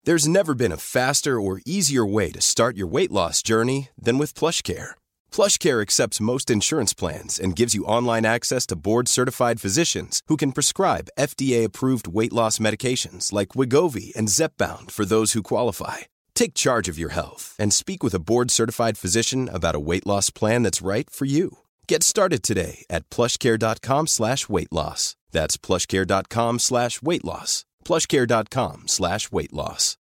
There's never been a faster or easier way to start your weight loss journey than with PlushCare. PlushCare accepts most insurance plans and gives you online access to board-certified physicians who can prescribe FDA-approved weight loss medications like Wegovy and Zepbound for those who qualify. Take charge of your health and speak with a board-certified physician about a weight loss plan that's right for you. Get started today at plushcare.com/weight-loss. That's plushcare.com/weight-loss. plushcare.com/weight-loss.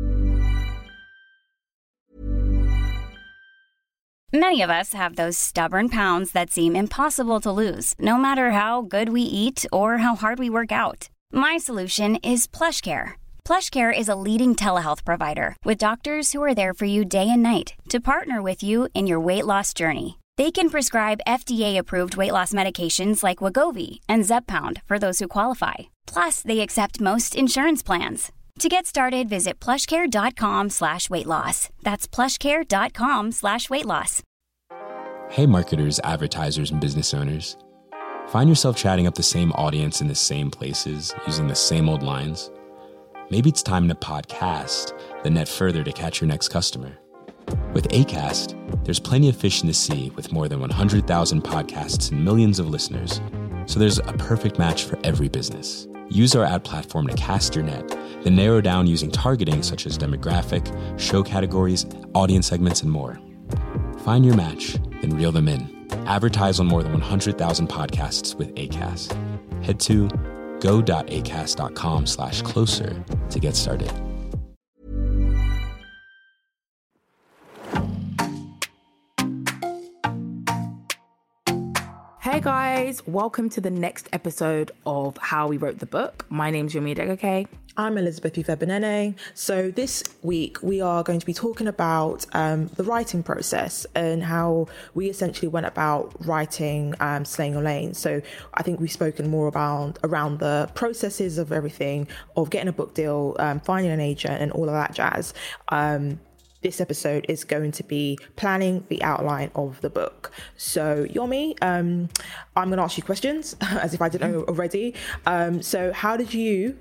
Many of us have those stubborn pounds that seem impossible to lose, no matter how good we eat or how hard we work out. My solution is PlushCare. PlushCare is a leading telehealth provider with doctors who are there for you day and night to partner with you in your weight loss journey. They can prescribe FDA-approved weight loss medications like Wegovy and Zepbound for those who qualify. Plus, they accept most insurance plans. To get started, visit plushcare.com/weight-loss. That's plushcare.com/weight-loss. Hey marketers, advertisers, and business owners. Find yourself chatting up the same audience in the same places, using the same old lines? Maybe it's time to podcast, then net further to catch your next customer. With Acast, there's plenty of fish in the sea with more than 100,000 podcasts and millions of listeners. So there's a perfect match for every business. Use our ad platform to cast your net, then narrow down using targeting such as demographic, show categories, audience segments, and more. Find your match, then reel them in. Advertise on more than 100,000 podcasts with Acast. Head to go.acast.com/closer to get started. Hey guys, welcome to the next episode of How We Wrote the Book. My name's Yomi Adegoke. I'm Elizabeth Ufebenene. So this week we are going to be talking about the writing process and how we essentially went about writing Slaying Your Lane. So I think we've spoken more about around the processes of everything, of getting a book deal, finding an agent and all of that jazz. This episode is going to be planning the outline of the book. So Yomi, I'm going to ask you questions as if I didn't know already. So how did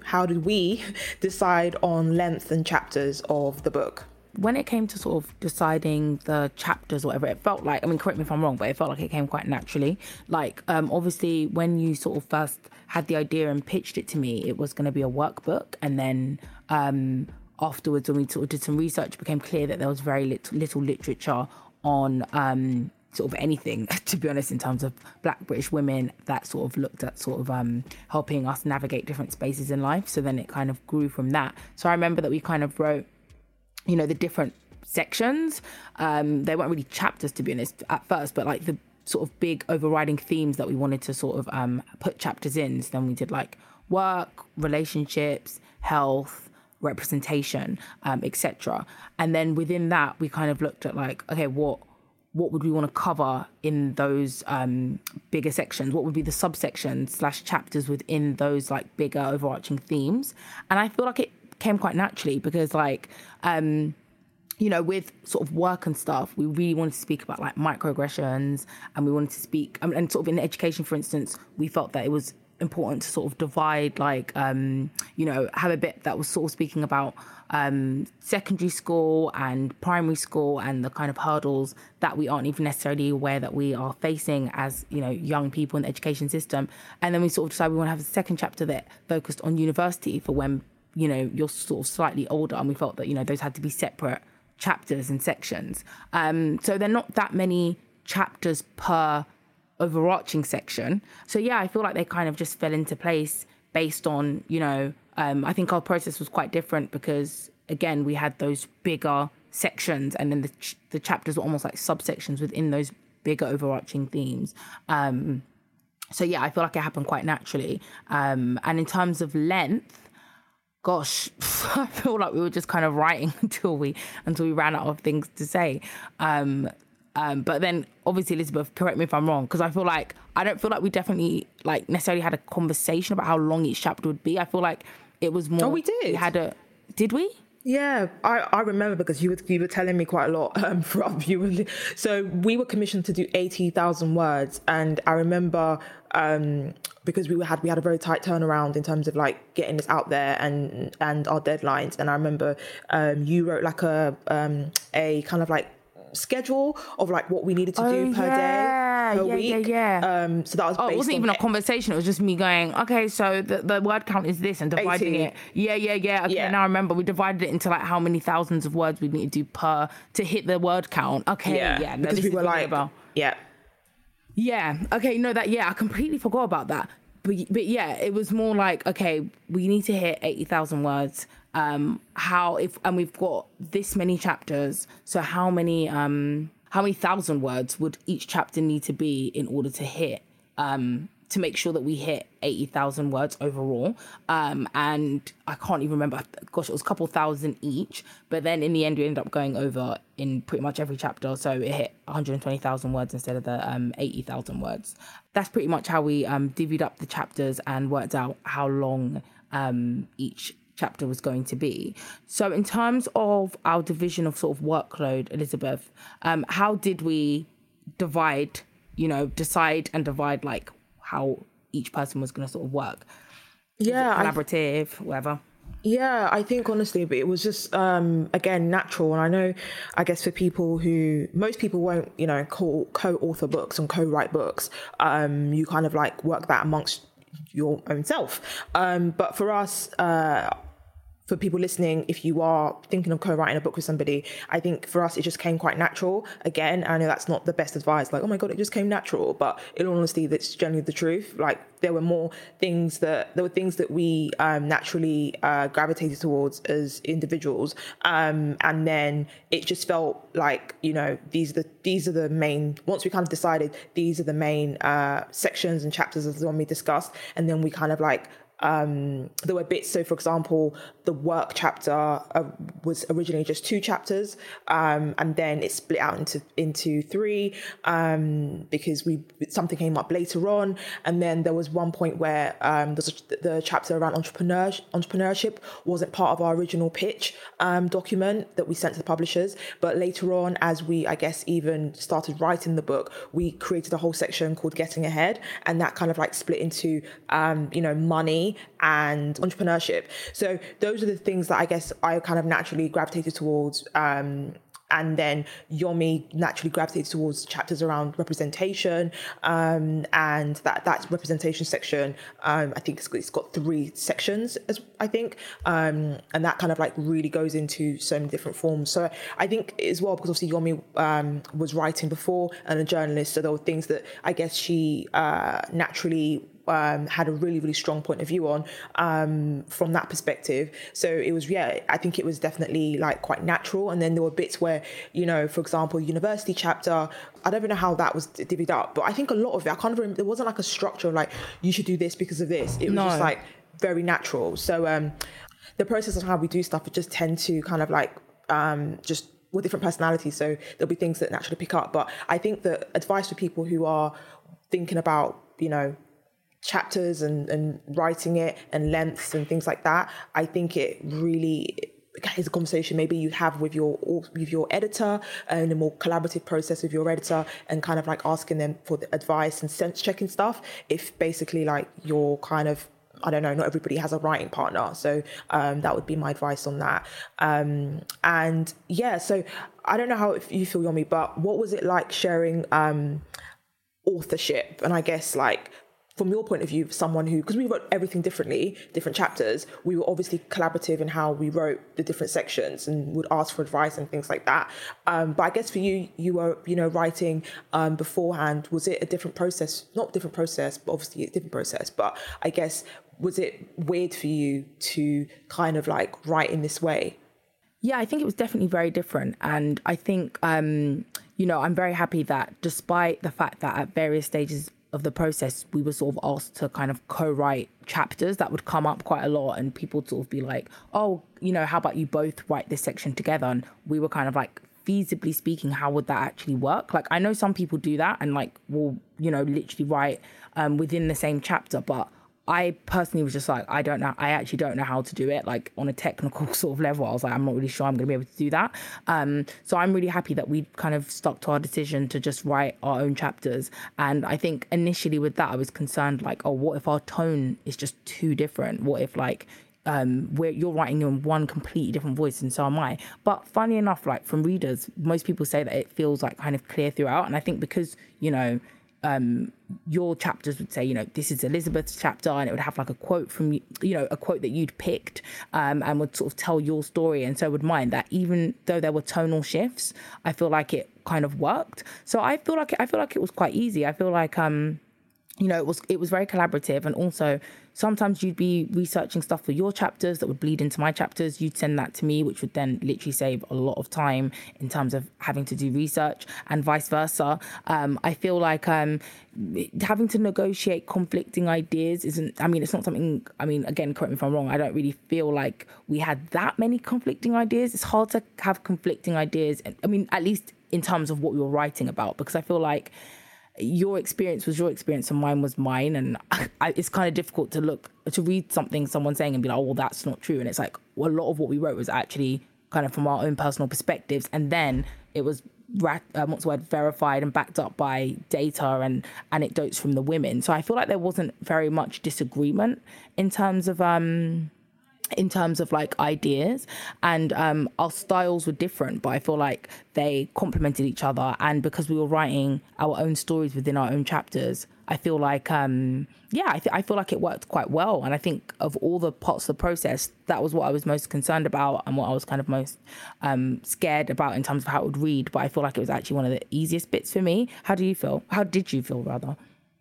we decide on length and chapters of the book? When it came to sort of deciding the chapters or whatever, it felt like, I mean, correct me if I'm wrong, but it felt like it came quite naturally. Like, obviously, when you sort of first had the idea and pitched it to me, it was going to be a workbook. And then afterwards, when we sort of did some research, it became clear that there was very little literature on sort of anything, to be honest, in terms of Black British women that sort of looked at sort of helping us navigate different spaces in life. So then it kind of grew from that. So I remember that we kind of wrote, you know, the different sections. They weren't really chapters, to be honest, at first, but like the sort of big overriding themes that we wanted to sort of put chapters in. So then we did like work, relationships, health, representation, etc. And then within that, we kind of looked at like, okay, what would we want to cover in those bigger sections? What would be the subsections / chapters within those like bigger overarching themes? And I feel like it came quite naturally because like, you know, with sort of work and stuff, we really wanted to speak about like microaggressions, and we wanted to speak, and sort of in education, for instance, we felt that it was important to sort of divide, like, you know, have a bit that was sort of speaking about secondary school and primary school and the kind of hurdles that we aren't even necessarily aware that we are facing as, you know, young people in the education system. And then we sort of decided we want to have a second chapter that focused on university for when, you know, you're sort of slightly older, and we felt that, you know, those had to be separate chapters and sections. So they're not that many chapters per overarching section. So yeah, I feel like they kind of just fell into place based on, you know, I think our process was quite different because, again, we had those bigger sections, and then the chapters were almost like subsections within those bigger overarching themes. So yeah, I feel like it happened quite naturally. And in terms of length, gosh, I feel like we were just kind of writing until we ran out of things to say. But then obviously, Elizabeth, correct me if I'm wrong, because I don't feel like we definitely like necessarily had a conversation about how long each chapter would be. I feel like it was more. Oh, we did. Did we? Yeah, I remember because you were telling me quite a lot so we were commissioned to do 80,000 words, and I remember because we had a very tight turnaround in terms of like getting this out there and our deadlines, and I remember you wrote like a kind of like schedule of like what we needed to do per day, per week. So that was it wasn't even a conversation. It was just me going, okay, so the word count is this, and dividing 80. it. Okay, now I remember we divided it into like how many thousands of words we need to do to hit the word count. Okay, no, because we were like, okay, no, I completely forgot about that. But yeah, it was more like, okay, we need to hit 80,000 words. And we've got this many chapters, so how many thousand words would each chapter need to be in order to hit to make sure that we hit 80,000 words overall. And I can't even remember, gosh, it was a couple thousand each, but then in the end we ended up going over in pretty much every chapter, so it hit 120,000 words instead of the 80,000 words. That's pretty much how we divvied up the chapters and worked out how long each chapter was going to be. So in terms of our division of sort of workload, Elizabeth, how did we decide and divide like how each person was going to sort of work? Collaborative, whatever. Yeah, I think honestly, but it was just, again, natural. And I guess for people most people won't, co-author books and co-write books. You kind of like work that amongst your own self. But for us, for people listening, if you are thinking of co-writing a book with somebody, I think for us, it just came quite natural. Again, I know that's not the best advice, like, oh my God, it just came natural. But in all honesty, that's generally the truth. Like there were things that we naturally gravitated towards as individuals. And then it just felt like, these are the main, once we kind of decided these are the main sections and chapters as the one we discussed. And then we kind of like, there were bits. So, for example, the work chapter was originally just 2 chapters, and then it split out into 3 because something came up later on. And then there was one point where the chapter around entrepreneurship wasn't part of our original pitch document that we sent to the publishers. But later on, as we, I guess, even started writing the book, we created a whole section called Getting Ahead, and that kind of like split into money and entrepreneurship. So those are the things that I guess I kind of naturally gravitated towards. And then Yomi naturally gravitated towards chapters around representation. And that representation section, I think it's got 3 sections, I think. And that kind of like really goes into so many different forms. So I think as well, because obviously Yomi was writing before and a journalist, so there were things that I guess she naturally had a really, really strong point of view on from that perspective. So it was, I think it was definitely like quite natural. And then there were bits where, for example, university chapter, I don't even know how that was divvied up, but I think a lot of it, I can't remember, there wasn't like a structure of like, you should do this because of this. It was just like very natural. So the process of how we do stuff, it just tend to kind of like just with different personalities. So there'll be things that naturally pick up. But I think the advice for people who are thinking about, chapters and writing it and lengths and things like that, I think it really is a conversation maybe you have with your editor, and a more collaborative process with your editor, and kind of like asking them for the advice and sense checking stuff. If basically like you're kind of, I don't know, not everybody has a writing partner. So that would be my advice on that. And yeah, so I don't know how you feel, Yomi, but what was it like sharing authorship? And I guess like, from your point of view, someone who, because we wrote everything differently, different chapters, we were obviously collaborative in how we wrote the different sections and would ask for advice and things like that. But I guess for you, you were, writing beforehand. Was it a different process? Not different process, but obviously a different process. But I guess, was it weird for you to kind of like write in this way? Yeah, I think it was definitely very different. And I think, I'm very happy that despite the fact that at various stages of the process, we were sort of asked to kind of co-write chapters, that would come up quite a lot, and people would sort of be like, oh, how about you both write this section together? And we were kind of like, feasibly speaking, how would that actually work? Like, I know some people do that and like will, literally write within the same chapter, but I personally was just like, I actually don't know how to do it. Like on a technical sort of level, I was like, I'm not really sure I'm going to be able to do that. So I'm really happy that we kind of stuck to our decision to just write our own chapters. And I think initially with that, I was concerned like, oh, what if our tone is just too different? What if like, where you're writing in one completely different voice and so am I. But funny enough, like from readers, most people say that it feels like kind of clear throughout. And I think because, you know, your chapters would say, you know, this is Elizabeth's chapter, and it would have like a quote from, you know, a quote that you'd picked, and would sort of tell your story. And so would mine, that even though there were tonal shifts, I feel like it kind of worked. So I feel like it was quite easy. I feel like, you know, it was very collaborative. And also sometimes you'd be researching stuff for your chapters that would bleed into my chapters. You'd send that to me, which would then literally save a lot of time in terms of having to do research, and vice versa. I feel like having to negotiate conflicting ideas it's not something, again, correct me if I'm wrong, I don't really feel like we had that many conflicting ideas. It's hard to have conflicting ideas, at least in terms of what we were writing about, because I feel like your experience was your experience and mine was mine, and it's kind of difficult to read something someone's saying and be like, oh, well, that's not true. And it's like, well, a lot of what we wrote was actually kind of from our own personal perspectives, and then it was verified and backed up by data and anecdotes from the women. So I feel like there wasn't very much disagreement in terms of like ideas, and our styles were different, but I feel like they complemented each other. And because we were writing our own stories within our own chapters, I feel like I feel like it worked quite well. And I think of all the parts of the process, that was what I was most concerned about and what I was kind of most scared about in terms of how it would read. But I feel like it was actually one of the easiest bits for me. How do you feel? How did you feel, rather?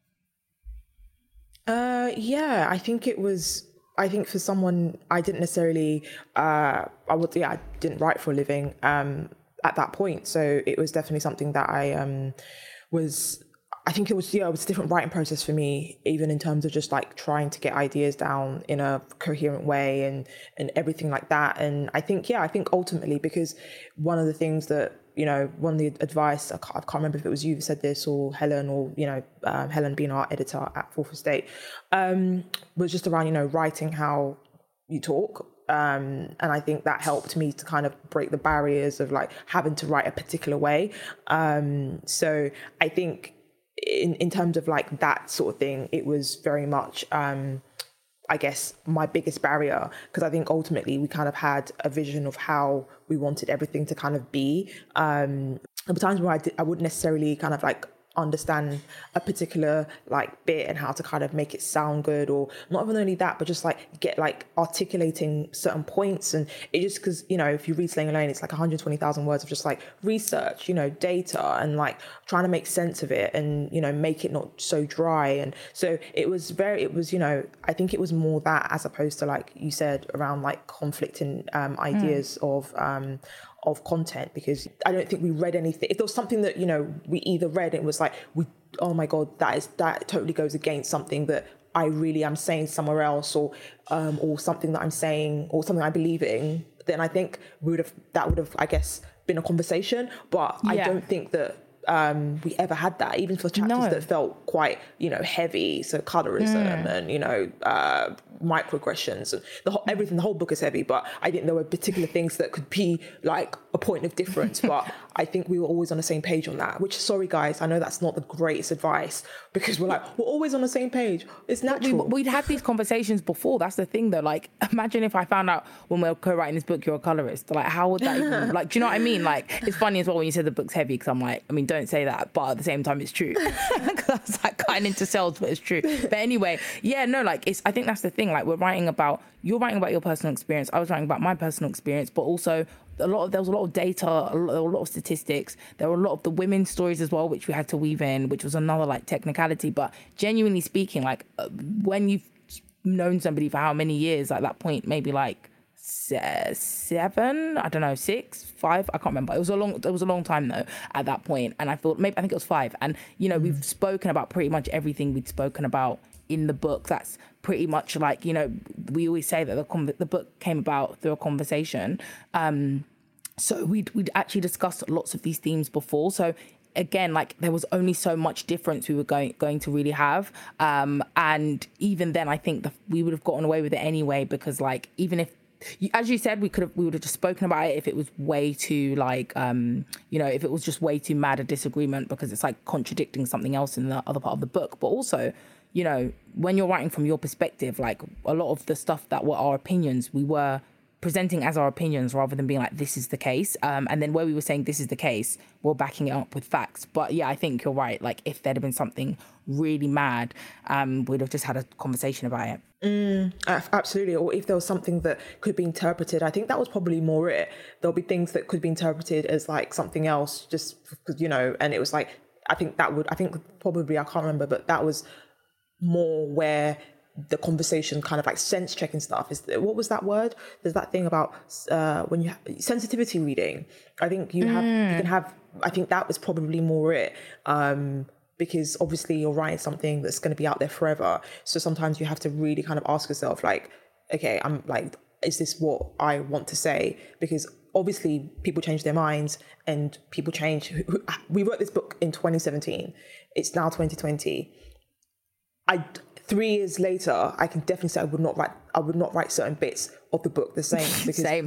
I think for someone, I didn't necessarily, I didn't write for a living at that point. So it was definitely something that it was a different writing process for me, even in terms of just like trying to get ideas down in a coherent way and everything like that. And I think ultimately, because one of the things that, you know, one of the advice, I can't remember if it was you who said this or Helen, or, you know, Helen being our editor at Fourth Estate, was just around, you know, writing how you talk. And I think that helped me to kind of break the barriers of like having to write a particular way. So I think in terms of like that sort of thing, it was very much, I guess, my biggest barrier, because I think ultimately we kind of had a vision of how we wanted everything to kind of be. There were times where I wouldn't necessarily kind of like understand a particular like bit and how to kind of make it sound good, or not even only that, but just like get like articulating certain points. And it just, because, you know, if you read Slaying Elaine, it's like 120,000 words of just like research, you know, data, and like trying to make sense of it and, you know, make it not so dry. And so it was, you know, I think it was more that, as opposed to, like you said, around like conflicting ideas of content, because I don't think we read anything. If there was something that, you know, we either read, it was like, oh my God, that totally goes against something that I really am saying somewhere else, or something that I'm saying, or something I believe in, then I think that would have, I guess, been a conversation. But I don't think that we ever had that, even for chapters that felt quite, you know, heavy. So colorism and, you know, microaggressions and everything. The whole book is heavy, but I didn't know particular things that could be like a point of difference. But I think we were always on the same page on that, which, sorry guys, I know that's not the greatest advice, because we're always on the same page. It's natural. We'd had these conversations before. That's the thing though. Like, imagine if I found out when we were co-writing this book, you're a colorist. Like, how would that even, like, do you know what I mean? Like, it's funny as well when you said the book's heavy, because I'm like, I mean, don't say that, but at the same time it's true. Because I was like cutting into cells, but it's true. But anyway, I think that's the thing. Like, you're writing about your personal experience, I was writing about my personal experience, but also there was a lot of data, a lot of statistics. There were a lot of the women's stories as well, which we had to weave in, which was another like technicality. But genuinely speaking, like when you've known somebody for how many years, at that point, maybe like 7, I don't know, 6, 5, I can't remember. It was a long time though at that point, and I think it was 5. And you know, we've spoken about pretty much everything we'd spoken about in the book. That's pretty much like, you know, we always say that the book came about through a conversation. So we'd actually discussed lots of these themes before. So again, like there was only so much difference we were going to really have. And even then, I think we would have gotten away with it anyway, because like, even if, as you said, we would have just spoken about it if it was way too like, if it was just way too mad a disagreement, because it's like contradicting something else in the other part of the book. But also, when you're writing from your perspective, like a lot of the stuff that were our opinions, we were presenting as our opinions rather than being like, this is the case. And then where we were saying this is the case, we're backing it up with facts. But yeah, I think you're right. Like if there'd have been something really mad, we'd have just had a conversation about it. Absolutely. Or if there was something that could be interpreted, I think that was probably more it. There'll be things that could be interpreted as like something else, just because, and it was like, I think probably, I can't remember, but that was more where the conversation kind of like sense checking stuff is. What was that word? There's that thing about when you have sensitivity reading. I think you can have, I think that was probably more it. Because obviously you're writing something that's going to be out there forever. So sometimes you have to really kind of ask yourself like, okay, I'm like, is this what I want to say? Because obviously people change their minds and people change. We wrote this book in 2017. It's now 2020. 3 years later, I can definitely say I would not write certain bits of the book the same. Because Same.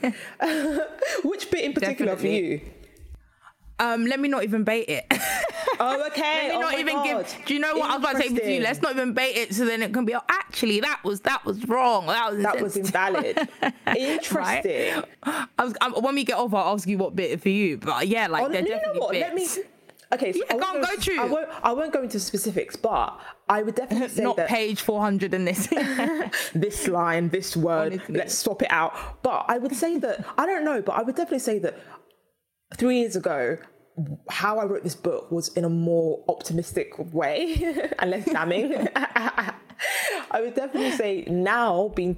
Which bit in particular for you? Let me not even bait it. Oh, okay. Let me not even give. Do you know what I was about to say to you? Let's not even bait it, so then it can be. Oh, actually, that was wrong. That was invalid. Interesting. Right? When we get off, I'll ask you what bit for you. But yeah, like they're definitely bits. Okay, so yeah, go through. I won't go into specifics, but I would definitely say not that page 400 in this. This line, this word, honestly. Let's swap it out. But I would say that, I don't know, but I would definitely say that 3 years ago, how I wrote this book was in a more optimistic way and less damning. I would definitely say now, being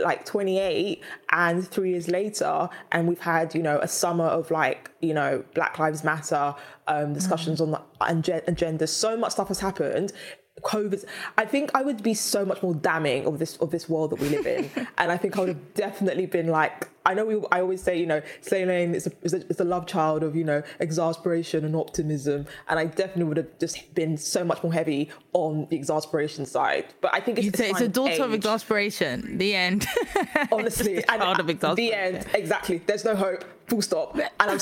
28 and 3 years later, and we've had, a summer of like, Black Lives Matter discussions on the agenda. So much stuff has happened. COVID, I think I would be so much more damning of this world that we live in, and I think I would have definitely been like, I always say, Slaying Lane is a love child of exasperation and optimism, and I definitely would have just been so much more heavy on the exasperation side. But I think it's a daughter of exasperation. The end. Honestly, a child of exasperation. The end. Exactly. There's no hope. Full stop. And I'm.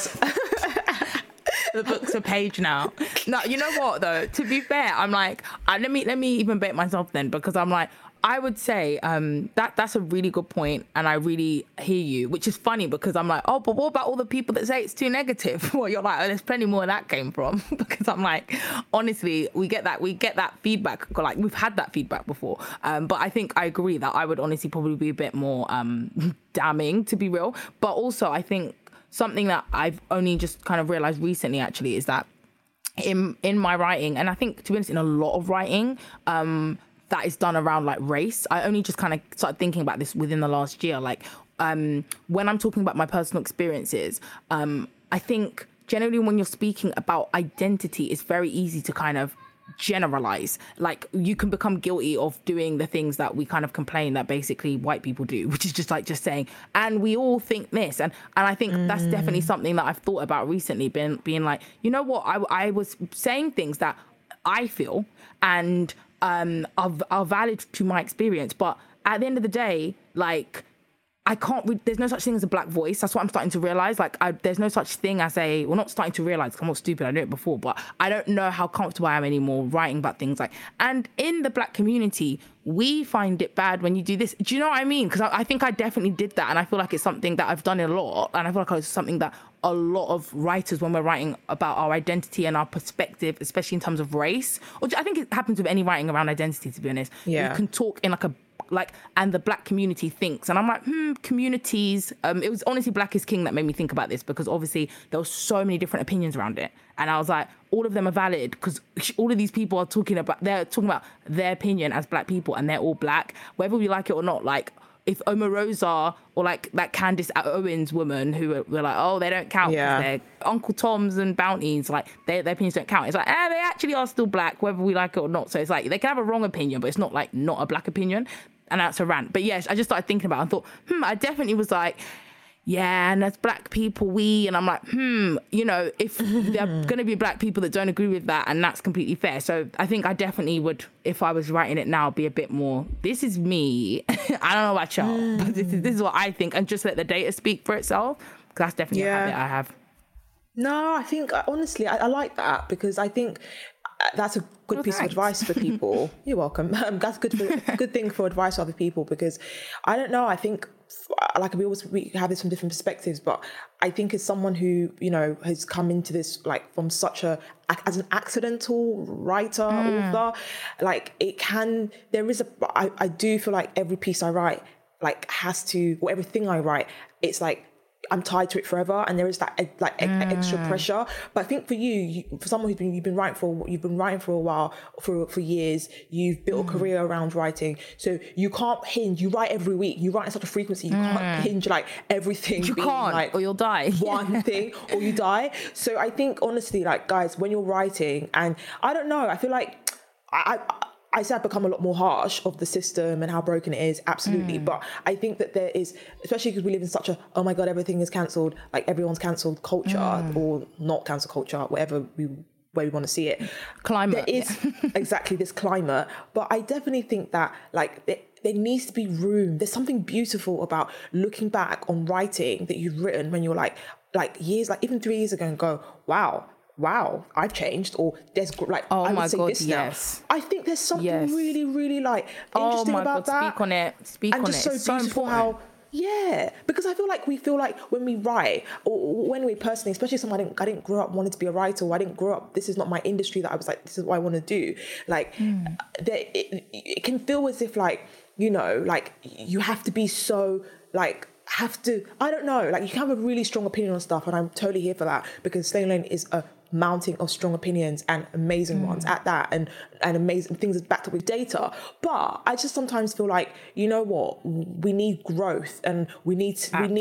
The book's a page now. No, you know what though? To be fair, I'm like, let me even bait myself then, because I'm like, I would say that's a really good point, and I really hear you, which is funny because I'm like, oh, but what about all the people that say it's too negative? Well, you're like, oh, there's plenty more where that came from. Because I'm like, honestly, we get that feedback. Like we've had that feedback before, but I think I agree that I would honestly probably be a bit more damning, to be real. But also, I think something that I've only just kind of realized recently actually is that in my writing, and I think to be honest in a lot of writing that is done around like race, I only just kind of started thinking about this within the last year. Like when I'm talking about my personal experiences, I think generally when you're speaking about identity, it's very easy to kind of generalize. Like you can become guilty of doing the things that we kind of complain that basically white people do, which is just saying, and we all think this, and I think that's definitely something that I've thought about recently, being like, you know what, I was saying things that I feel and are valid to my experience, but at the end of the day, like I can't. There's no such thing as a black voice. That's what I'm starting to realize. Like, there's no such thing as not starting to realize. I'm not stupid. I knew it before, but I don't know how comfortable I am anymore writing about things like. And in the black community, we find it bad when you do this. Do you know what I mean? Because I think I definitely did that, and I feel like it's something that I've done a lot, and I feel like it's something that a lot of writers, when we're writing about our identity and our perspective, especially in terms of race, or I think it happens with any writing around identity. To be honest, you can talk in and the black community thinks, and I'm like, communities. It was honestly Black is King that made me think about this, because obviously there were so many different opinions around it, and I was like, all of them are valid, because all of these people are talking about their opinion as black people, and they're all black, whether we like it or not. Like if Omarosa or like that Candace Owens woman who were like, oh, they don't count because they're Uncle Tom's and Bounties, like their opinions don't count. It's like, they actually are still black, whether we like it or not. So it's like they can have a wrong opinion, but it's not like not a black opinion. And that's a rant. But yes, I just started thinking about it and thought, I definitely was like, yeah, and as black people, and I'm like, you know, if there are going to be black people that don't agree with that, and that's completely fair. So I think I definitely would, if I was writing it now, be a bit more, this is me. I don't know about y'all, but this is what I think, and just let the data speak for itself, because that's definitely a habit I have. No, I think, honestly, I like that, because I think that's a good piece of advice for people. You're welcome. That's good thing for advice for other people, because I don't know, I think, like we have this from different perspectives, but I think as someone who, you know, has come into this like from as an accidental writer, author, like I do feel like every piece I write like has to, or everything I write, it's like I'm tied to it forever, and there is that extra pressure. But I think for you, for someone you've been writing for a while, for years, you've built a career around writing, so you can't hinge. You write every week. You write at such a frequency. You can't hinge like everything. You can't, like or you'll die. One thing, or you die. So I think honestly, like guys, when you're writing, and I don't know, I feel like I said I've become a lot more harsh of the system and how broken it is, absolutely. But I think that there is, especially because we live in such a, oh my God, everything is cancelled, like everyone's cancelled culture, or not cancelled culture, whatever way we want to see it. Climate. There is exactly this climate. But I definitely think that like there needs to be room. There's something beautiful about looking back on writing that you've written when you're like years, like even 3 years ago, and go, wow, I've changed, or there's like, I would say this now. I think there's something really, really like interesting about that. Speak on it. And just so beautiful how, because I feel like when we write, or when we personally, especially someone I didn't grow up wanting to be a writer, or I didn't grow up, this is not my industry that I was like, this is what I want to do. Like, it can feel as if like, you know, like you have to be so like, I don't know, like you can have a really strong opinion on stuff, and I'm totally here for that, because Slaying Lane is a mounting of strong opinions, and amazing ones at that, and amazing things backed up with data. But I just sometimes feel like, you know what, we need growth, and we need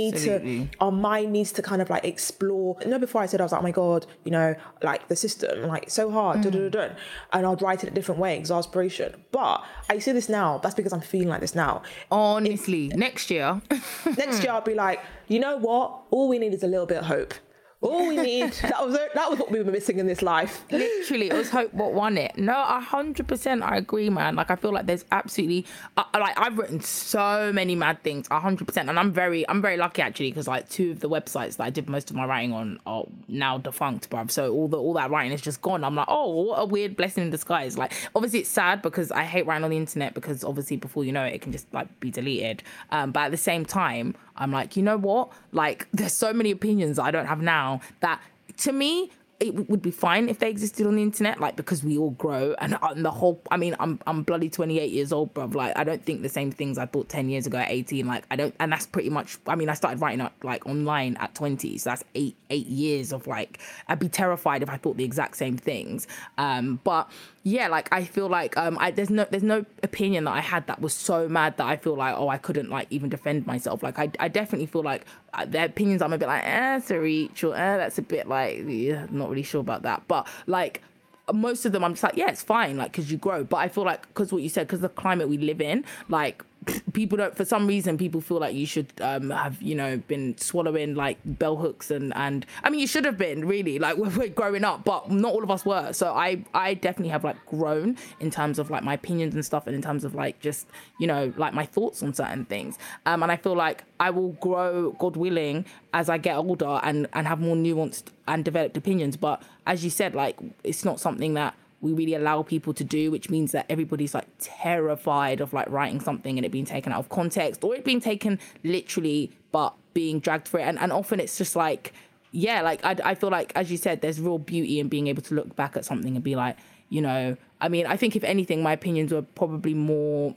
to our mind needs to kind of like explore. You know, before I said, I was like, oh my God, you know, like the system, like so hard, and I'd write it a different way, exasperation. But I see this now, that's because I'm feeling like this now. Honestly, next year I'll be like, you know what, all we need is a little bit of hope. All we need, that was what we were missing in this life. Literally, it was hope what won it. No, 100% I agree, man. Like, I feel like there's absolutely, like, I've written so many mad things, 100%. And I'm very lucky, actually, because, like, 2 of the websites that I did most of my writing on are now defunct, bruv. So all that writing is just gone. I'm like, oh, what a weird blessing in disguise. Like, obviously, it's sad because I hate writing on the internet, because, obviously, before you know it, it can just, like, be deleted. But at the same time, I'm like, you know what? Like, there's so many opinions that I don't have now that, to me, it would be fine if they existed on the internet, like, because we all grow, and the whole, I mean, I'm bloody 28 years old, bruv. Like, I don't think the same things I thought 10 years ago at 18. Like, I don't, and that's pretty much, I mean, I started writing up like online at 20, so that's eight years of like, I'd be terrified if I thought the exact same things. But yeah, like, I feel like there's no opinion that I had that was so mad that I feel like, oh, I couldn't like even defend myself. Like, I definitely feel like the opinions I'm a bit like, that's a reach, or that's a bit like, not really sure about that. But like, most of them I'm just like, yeah, it's fine, like, because you grow. But I feel like, because what you said, because the climate we live in, like, people don't, for some reason, people feel like you should have, you know, been swallowing like bell hooks, and I mean, you should have been, really, like, when we're growing up, but not all of us were. So I definitely have like grown in terms of like my opinions and stuff, and in terms of like just, you know, like my thoughts on certain things, and I feel like I will grow, God willing, as I get older and have more nuanced and developed opinions. But as you said, like, it's not something that we really allow people to do, which means that everybody's like terrified of like writing something and it being taken out of context, or it being taken literally but being dragged for it, and often it's just like, yeah, like I feel like, as you said, there's real beauty in being able to look back at something and be like, you know, I mean, I think if anything, my opinions were probably more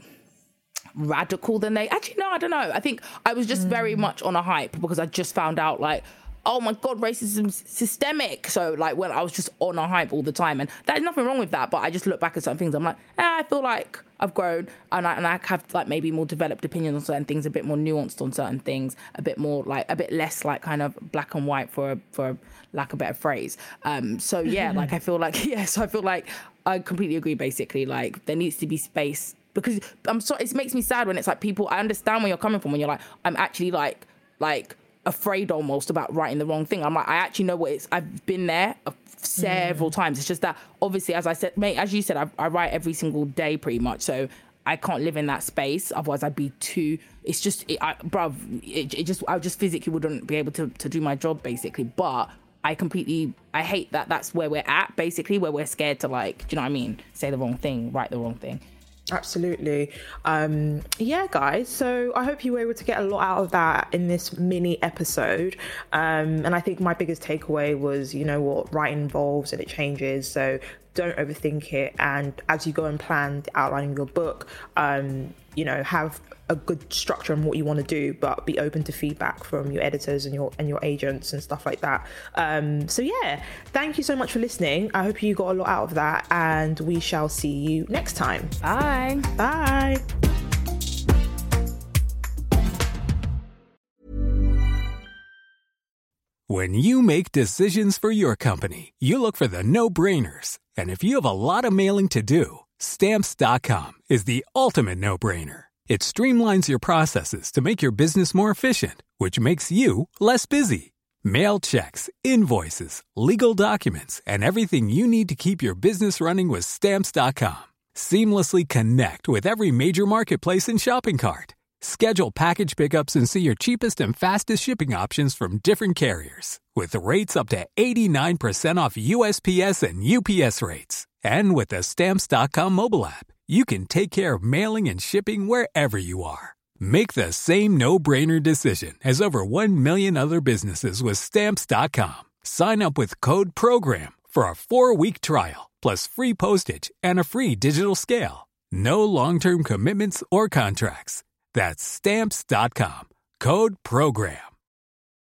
radical than they actually, no, I don't know, I think I was just very much on a hype, because I just found out like, oh my God, racism's systemic. So like, when I was just on a hype all the time, and there's nothing wrong with that, but I just look back at certain things, I'm like, I feel like I've grown, and I have like maybe more developed opinions on certain things, a bit more nuanced on certain things, a bit more like, a bit less like kind of black and white, for lack of a better phrase. So yeah, like, I feel like, yeah, so I feel like I completely agree, basically. Like, there needs to be space, because I'm sorry, it makes me sad when it's like people, I understand where you're coming from, when you're like, I'm actually like afraid almost about writing the wrong thing. I'm like, I actually know what I've been there several times. It's just that obviously, as I said, mate, as you said, I write every single day pretty much. So I can't live in that space. Otherwise I'd be too, it's just, I just physically wouldn't be able to do my job basically. But I hate that that's where we're at basically, where we're scared to like, do you know what I mean? Say the wrong thing, write the wrong thing. Absolutely. Yeah, guys. So I hope you were able to get a lot out of that in this mini episode. And I think my biggest takeaway was, you know what, writing evolves and it changes. So don't overthink it. And as you go and plan outlining your book, you know, have a good structure on what you want to do, but be open to feedback from your editors and your agents and stuff like that. So yeah, thank you so much for listening. I hope you got a lot out of that, and we shall see you next time. Bye. Bye. When you make decisions for your company, you look for the no-brainers. And if you have a lot of mailing to do, Stamps.com is the ultimate no-brainer. It streamlines your processes to make your business more efficient, which makes you less busy. Mail checks, invoices, legal documents, and everything you need to keep your business running with Stamps.com. Seamlessly connect with every major marketplace and shopping cart. Schedule package pickups and see your cheapest and fastest shipping options from different carriers, with rates up to 89% off USPS and UPS rates. And with the Stamps.com mobile app, you can take care of mailing and shipping wherever you are. Make the same no-brainer decision as over 1 million other businesses with Stamps.com. Sign up with code PROGRAM for a 4-week trial, plus free postage and a free digital scale. No long-term commitments or contracts. That's Stamps.com. Code PROGRAM.